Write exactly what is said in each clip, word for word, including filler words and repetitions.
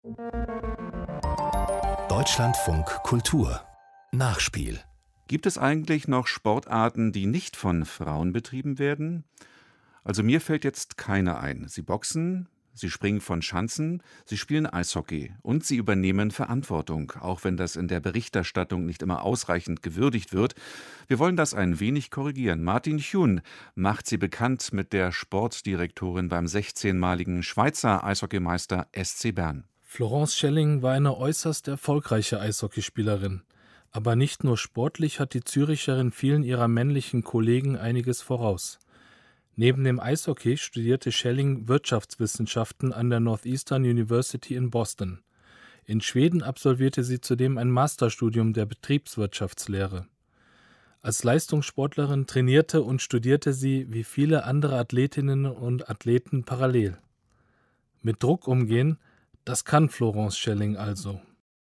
Deutschlandfunk Kultur Nachspiel. Gibt es eigentlich noch Sportarten, die nicht von Frauen betrieben werden? Also mir fällt jetzt keine ein. Sie boxen, sie springen von Schanzen, sie spielen Eishockey und sie übernehmen Verantwortung, auch wenn das in der Berichterstattung nicht immer ausreichend gewürdigt wird. Wir wollen das ein wenig korrigieren. Martin Hjun macht sie bekannt mit der Sportdirektorin beim sechzehnmaligen Schweizer Eishockeymeister S C Bern. Florence Schelling war eine äußerst erfolgreiche Eishockeyspielerin. Aber nicht nur sportlich hat die Züricherin vielen ihrer männlichen Kollegen einiges voraus. Neben dem Eishockey studierte Schelling Wirtschaftswissenschaften an der Northeastern University in Boston. In Schweden absolvierte sie zudem ein Masterstudium der Betriebswirtschaftslehre. Als Leistungssportlerin trainierte und studierte sie wie viele andere Athletinnen und Athleten parallel. Mit Druck umgehen, das kann Florence Schelling also.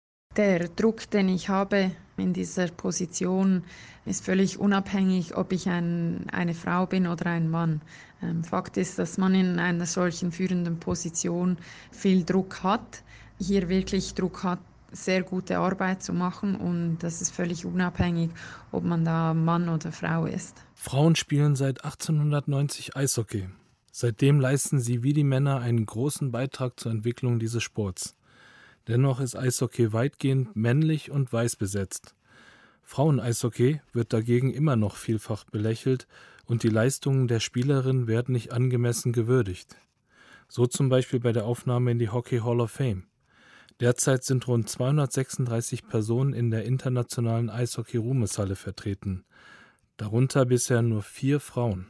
Der Druck, den ich habe in dieser Position, ist völlig unabhängig, ob ich ein, eine Frau bin oder ein Mann. Ähm, Fakt ist, dass man in einer solchen führenden Position viel Druck hat, hier wirklich Druck hat, sehr gute Arbeit zu machen, und das ist völlig unabhängig, ob man da Mann oder Frau ist. Frauen spielen seit achtzehnhundertneunzig Eishockey. Seitdem leisten sie wie die Männer einen großen Beitrag zur Entwicklung dieses Sports. Dennoch ist Eishockey weitgehend männlich und weiß besetzt. Frauen-Eishockey wird dagegen immer noch vielfach belächelt und die Leistungen der Spielerin werden nicht angemessen gewürdigt. So zum Beispiel bei der Aufnahme in die Hockey Hall of Fame. Derzeit sind rund zweihundertsechsunddreißig Personen in der internationalen Eishockey-Ruhmeshalle vertreten, darunter bisher nur vier Frauen.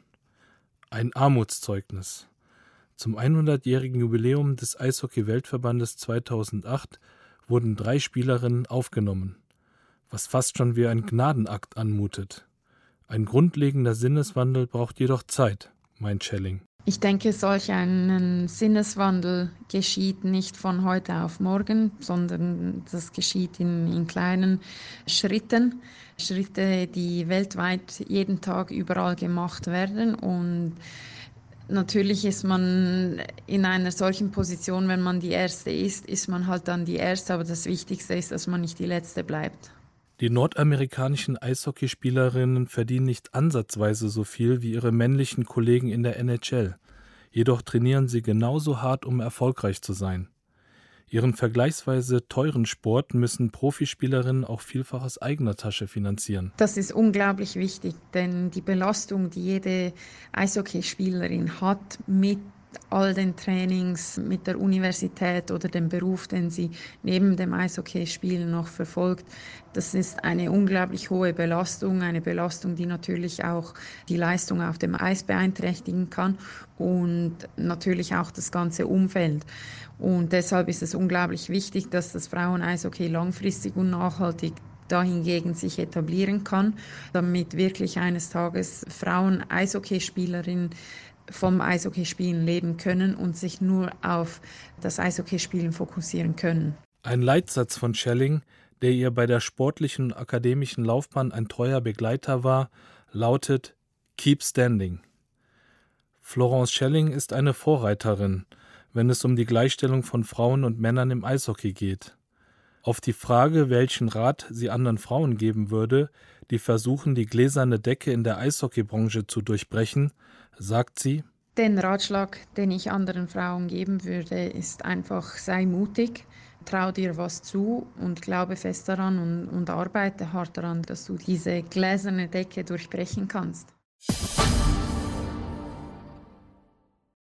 Ein Armutszeugnis. Zum hundertjährigen Jubiläum des Eishockey-Weltverbandes zweitausendacht wurden drei Spielerinnen aufgenommen, was fast schon wie ein Gnadenakt anmutet. Ein grundlegender Sinneswandel braucht jedoch Zeit, meint Schelling. Ich denke, solch ein Sinneswandel geschieht nicht von heute auf morgen, sondern das geschieht in, in kleinen Schritten. Schritte, die weltweit jeden Tag überall gemacht werden. Und natürlich ist man in einer solchen Position, wenn man die Erste ist, ist man halt dann die Erste. Aber das Wichtigste ist, dass man nicht die Letzte bleibt. Die nordamerikanischen Eishockeyspielerinnen verdienen nicht ansatzweise so viel wie ihre männlichen Kollegen in der N H L. Jedoch trainieren sie genauso hart, um erfolgreich zu sein. Ihren vergleichsweise teuren Sport müssen Profispielerinnen auch vielfach aus eigener Tasche finanzieren. Das ist unglaublich wichtig, denn die Belastung, die jede Eishockeyspielerin hat mit all den Trainings, mit der Universität oder dem Beruf, den sie neben dem Eishockeyspielen noch verfolgt, das ist eine unglaublich hohe Belastung, eine Belastung, die natürlich auch die Leistung auf dem Eis beeinträchtigen kann und natürlich auch das ganze Umfeld. Und deshalb ist es unglaublich wichtig, dass das Frauen-Eishockey langfristig und nachhaltig dahingegen sich etablieren kann, damit wirklich eines Tages Frauen-Eishockeyspielerinnen vom Eishockeyspielen leben können und sich nur auf das Eishockeyspielen fokussieren können. Ein Leitsatz von Schelling, der ihr bei der sportlichen und akademischen Laufbahn ein treuer Begleiter war, lautet Keep Standing. Florence Schelling ist eine Vorreiterin, wenn es um die Gleichstellung von Frauen und Männern im Eishockey geht. Auf die Frage, welchen Rat sie anderen Frauen geben würde, die versuchen, die gläserne Decke in der Eishockeybranche zu durchbrechen, sagt sie: Den Ratschlag, den ich anderen Frauen geben würde, ist einfach: sei mutig, trau dir was zu und glaube fest daran und, und arbeite hart daran, dass du diese gläserne Decke durchbrechen kannst.